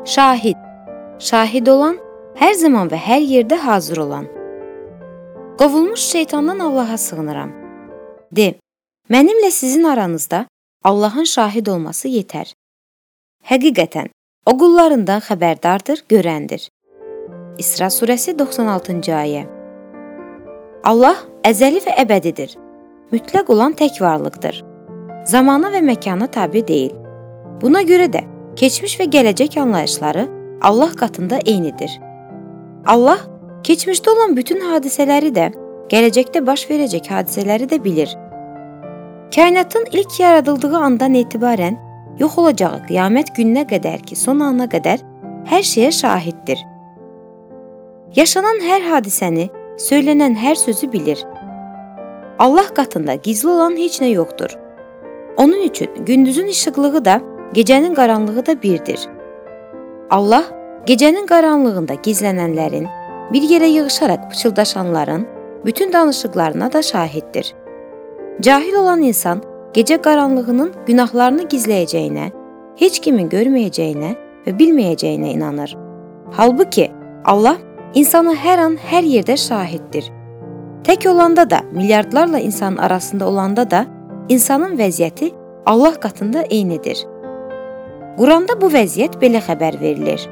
Şahid, şahid olan, hər zaman və hər yerdə hazır olan. Qovulmuş şeytandan Allaha sığınıram. De, mənimlə sizin aranızda Allahın şahid olması yetər. Həqiqətən, o qullarından xəbərdardır, görəndir. İsra surəsi 96-cı ayə. Allah əzəli və əbədidir. Mütləq olan tək varlıqdır. Zamana və məkana tabe deyil. Buna görə də keçmiş və gələcək anlayışları Allah qatında eynidir. Allah keçmişdə olan bütün hadisələri də, gələcəkdə baş verəcək hadisələri də bilir. Kainatın ilk yaradıldığı andan etibarən yox olacağı qiyamət gününə qədər ki, son ana qədər hər şeyə şahiddir. Yaşanan hər hadisəni, söylənən hər sözü bilir. Allah qatında gizli olan heç nə yoxdur. Onun üçün gündüzün işıqlığı da, gecənin qaranlığı da birdir. Allah gecənin qaranlığında gizlənənlərin, bir yerə yığışaraq pıçıldaşanların bütün danışıqlarına da şahiddir. Cahil olan insan gecə qaranlığının günahlarını gizləyəcəyinə, heç kimin görməyəcəyinə və bilməyəcəyinə inanır. Halbuki Allah insanı hər an, hər yerdə şahiddir. Tək olanda da, milyardlarla insanın arasında olanda da, insanın vəziyyəti Allah qatında eynidir. Quranda bu vəziyyət belə xəbər verilir.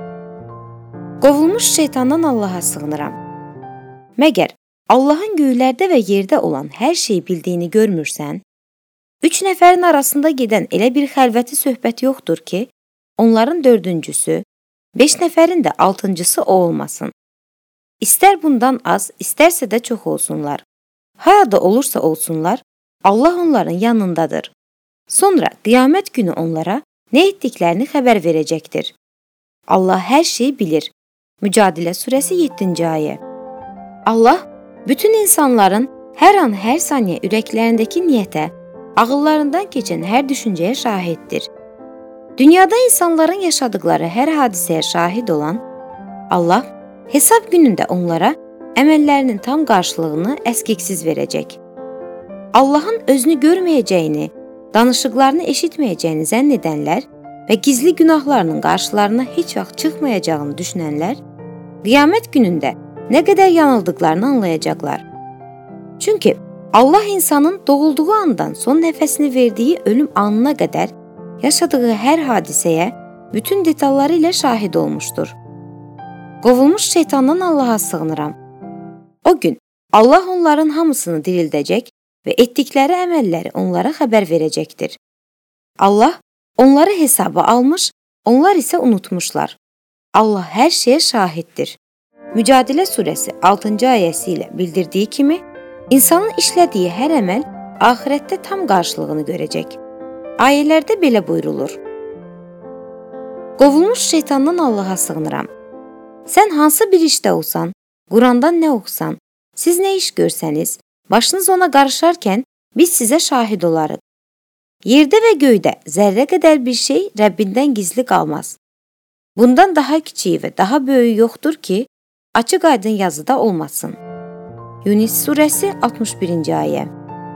Qovulmuş şeytandan Allaha sığınıram. Məgər Allahın göylərdə və yerdə olan hər şeyi bildiyini görmürsən? 3 nəfərin arasında gedən elə bir xəlvəti söhbət yoxdur ki, onların 4-cüsü, 5 nəfərin də 6-cısı o olmasın. İstər bundan az, istərsə də çox olsunlar. Harada olursa olsunlar, Allah onların yanındadır. Sonra qiyamət günü onlara nə etdiklərini xəbər verəcəkdir. Allah hər şeyi bilir. Mücadilə surəsi 7-ci ayə. Allah bütün insanların hər an, hər saniyə ürəklərindəki niyyətə, ağıllarından keçən hər düşüncəyə şahiddir. Dünyada insanların yaşadıkları hər hadisəyə şahid olan Allah hesab günündə onlara əməllərinin tam qarşılığını əskiksiz verəcək. Allahın özünü görməyəcəyini, danışıqlarını eşitməyəcəyini zənn edənlər və gizli günahlarının qarşılarına heç vaxt çıxmayacağını düşünənlər, qiyamət günündə nə qədər yanıldıqlarını anlayacaqlar. Çünki Allah insanın doğulduğu andan son nəfəsini verdiyi ölüm anına qədər yaşadığı hər hadisəyə bütün detalları ilə şahid olmuşdur. Qovulmuş şeytandan Allaha sığınıram. O gün Allah onların hamısını dirildəcək və etdikləri əməlləri onlara xəbər verəcəkdir. Allah onları hesaba almış, onlar isə unutmuşlar. Allah hər şeyə şahiddir. Mücadilə surəsi 6-cı ayəsi ilə bildirdiyi kimi, insanın işlədiyi hər əməl axirətdə tam qarşılığını görəcək. Ayələrdə belə buyrulur. Qovulmuş şeytandan Allaha sığınıram. Sən hansı bir işdə olsan, Qurandan nə oxusan, siz nə iş görsəniz, başınız ona qarışarkən biz sizə şahid olarıq. Yerdə və göydə zərrə qədər bir şey Rəbbindən gizli qalmaz. Bundan daha kiçiyi və daha böyüyü yoxdur ki, açıq aydın yazıda olmasın. Yunus surəsi 61-ci ayə.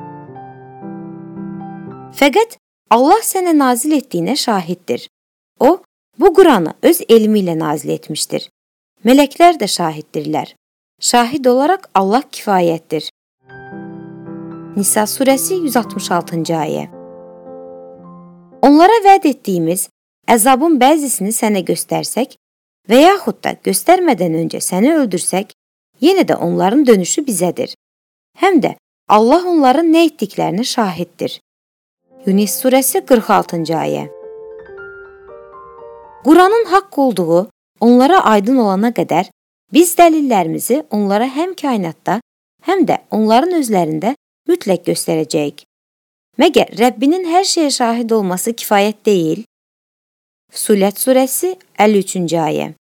Fəqət Allah sənə nazil etdiyinə şahiddir. O, bu Quranı öz elmi ilə nazil etmişdir. Mələklər də şahiddirlər. Şahid olaraq Allah kifayətdir. Nisa surəsi 166-cı ayə. Onlara vəd etdiyimiz əzabın bəzisini sənə göstərsək və yaxud da göstərmədən öncə səni öldürsək, yenə də onların dönüşü bizədir. Həm də Allah onların nə etdiklərini şahiddir. Yunus surəsi 46-cı ayə. Quranın haqq olduğu onlara aydın olana qədər biz dəlillərimizi onlara həm kainatda, həm də onların özlərində mütləq göstərəcəyik. Məgər Rəbbinin hər şeyə şahid olması kifayət deyil? Fusilət surəsi 53-cü ayə.